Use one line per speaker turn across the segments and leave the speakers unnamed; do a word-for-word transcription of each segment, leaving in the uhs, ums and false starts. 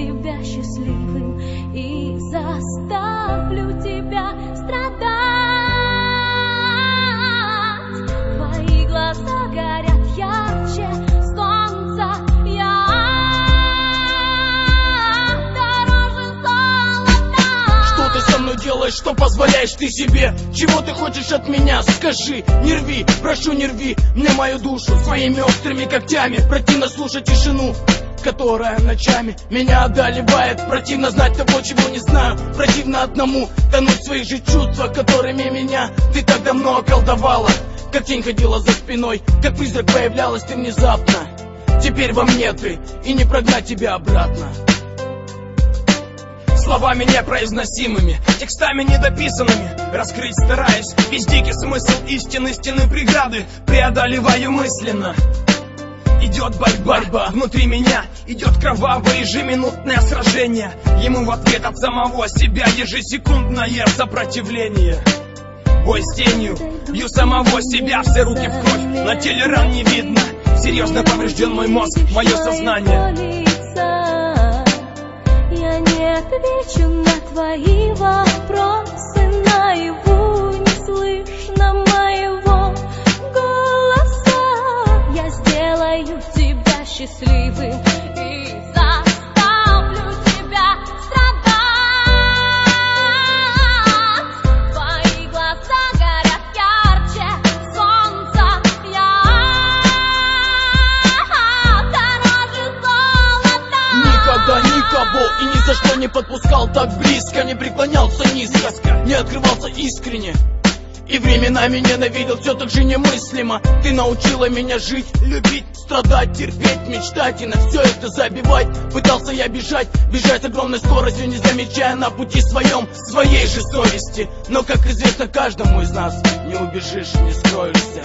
тебя счастливым и заставлю тебя страдать. Твои глаза горят ярче солнца, я дороже золота.
Что ты со мной делаешь, что позволяешь ты себе? Чего ты хочешь от меня? Скажи, не рви, прошу, не рви мне мою душу своими острыми когтями. Противно слушать тишину, которая ночами меня одолевает. Противно знать того, чего не знаю. Противно одному тонуть в своих же чувствах, которыми меня ты так давно околдовала. Как тень ходила за спиной, как призрак появлялась ты внезапно. Теперь во мне ты, и не прогнать тебя обратно.
Словами непроизносимыми, текстами недописанными, раскрыть стараюсь весь дикий смысл истины, стены преграды преодолеваю мысленно. Идет борьба, борьба внутри меня, идет кровавое ежеминутное сражение. Ему в ответ от самого себя ежесекундное сопротивление. Бой с тенью, бью самого себя, все руки в кровь, на теле ран не видно. Серьезно поврежден мой мозг, мое сознание.
Я не отвечу на твои вопросы, наяву не слышно моего голоса. Я сделаю тебя счастливым и заставлю тебя страдать. Твои глаза горят ярче солнца, я дороже золота.
Никогда никого и ни за что не подпускал так близко, не преклонялся низко, не открывался искренне. И временами ненавидел все так же немыслимо. Ты научила меня жить, любить, страдать, терпеть, мечтать и на все это забивать. Пытался я бежать, бежать с огромной скоростью, не замечая на пути своем своей же совести. Но, как известно каждому из нас, не убежишь, не скроешься.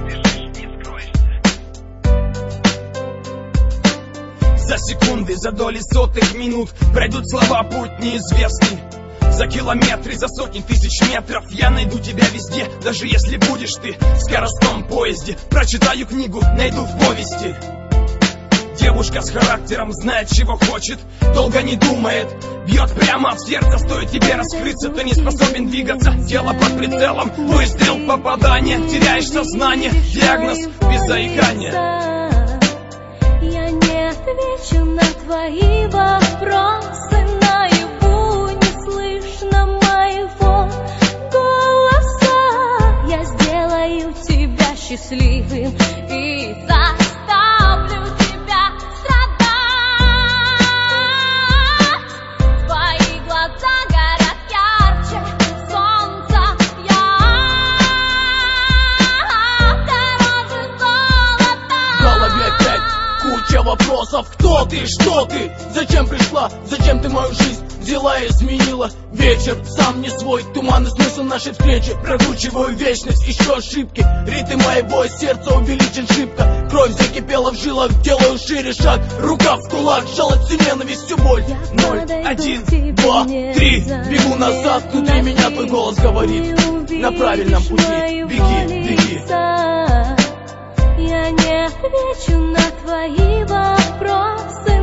За секунды, за доли сотых минут пройдут слова путь неизвестный. За километры, за сотни тысяч метров я найду тебя везде, даже если будешь ты в скоростном поезде. Прочитаю книгу, найду в повести. Девушка с характером знает, чего хочет, долго не думает, бьет прямо в сердце. Стоит тебе раскрыться, ты не способен двигаться. Тело под прицелом, выстрел, попадание, теряешь сознание, диагноз без заикания.
Я не отвечу на твои вопросы, наяву не слышно моего голоса. Я сделаю тебя счастливым и заставлю тебя страдать. Твои глаза горят ярче солнца, я дороже золота.
В голове опять куча вопросов. Кто ты, что ты, зачем пришла, зачем ты мою жизнь взяла и изменила? Вечер сам не свой, туманный смысл нашей встречи. Прокручиваю вечность, ищу ошибки. Ритм моего сердца увеличен шибко. Кровь закипела в жилах, делаю шире шаг. Рука в кулак, жалость всю ненависть, всю боль. Ноль, один, два, три. Бегу назад, внутри меня твой голос говорит: на правильном пути, беги, беги.
Я не отвечу на твои вопросы,